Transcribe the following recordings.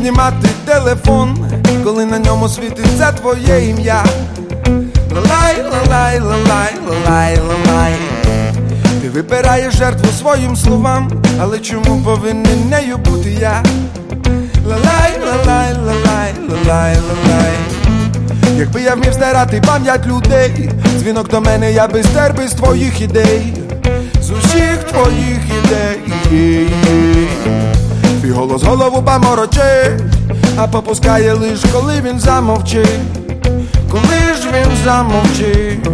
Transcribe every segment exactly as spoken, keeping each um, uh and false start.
піднімати телефон, коли на ньому світиться твоє ім'я. Лалай, лалай, лалай, лалай, лалай. Ти вибираєш жертву своїм словам, але чому повинен нею бути я? Лалай, лалай, лалай, лалай, лалай. Якби я вмів стирати пам'ять людей, дзвінок до мене я би стер без твоїх ідей, з усіх твоїх ідей. Твій голос голову поморочить, а попускає лиш, коли він замовчить, коли ж він замовчить.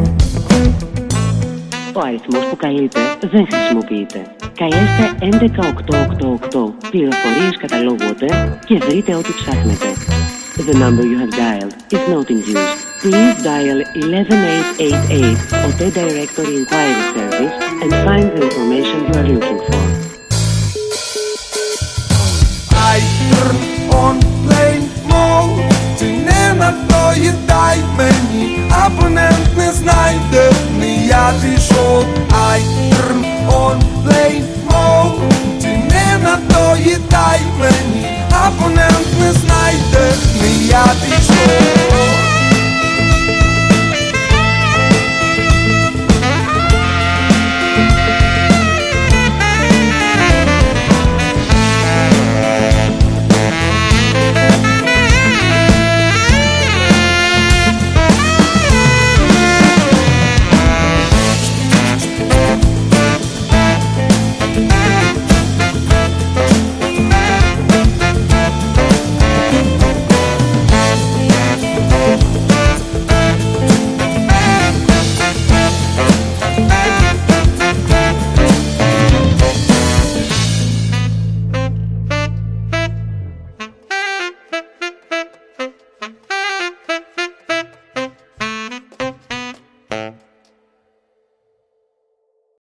Ο αριθμός που καλείτε δεν χρησιμοποιείται. Καλέστε έντεκα οκτώ οκτώ οκτώ, πληροφορίες καταλόγου ΟΤΕ και βρείτε ό,τι ψάχνετε. The number you have dialed is not in use. Please dial eleven eight eight eight ΟΤΕ Directory Inquiry Service and find the information you are looking for. I turn on plane mode. Ти не надоїдай мені, абонент не знайде, не я пішов. I turn on plane mode. Ти не надоїдай мені, абонент не знайде, не я пішов.